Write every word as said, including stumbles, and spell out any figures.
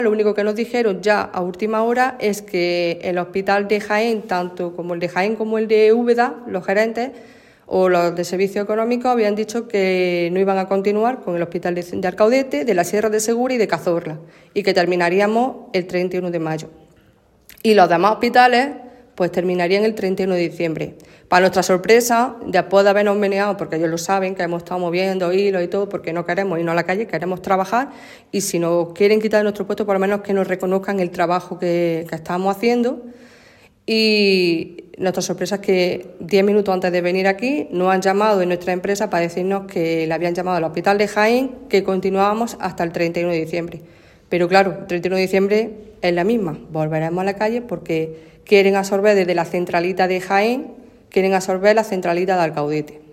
Lo único que nos dijeron ya a última hora es que el hospital de Jaén, tanto como el de Jaén como el de Úbeda, los gerentes o los de servicio económico habían dicho que no iban a continuar con el hospital de, de Arcaudete, de la Sierra de Segura y de Cazorla, y que terminaríamos el treinta y uno de mayo. Y los demás hospitales pues terminarían el treinta y uno de diciembre. Para nuestra sorpresa, después de habernos meneado, porque ellos lo saben, que hemos estado moviendo hilos y todo, porque no queremos irnos a la calle, queremos trabajar, y si nos quieren quitar nuestro puesto, por lo menos que nos reconozcan el trabajo que, que estamos haciendo. Y nuestra sorpresa es que diez minutos antes de venir aquí nos han llamado en nuestra empresa para decirnos que le habían llamado al hospital de Jaén, que continuábamos hasta el treinta y uno de diciembre. Pero claro, el treinta y uno de diciembre es la misma, volveremos a la calle porque quieren absorber desde la centralita de Jaén, quieren absorber la centralita de Arcaudete.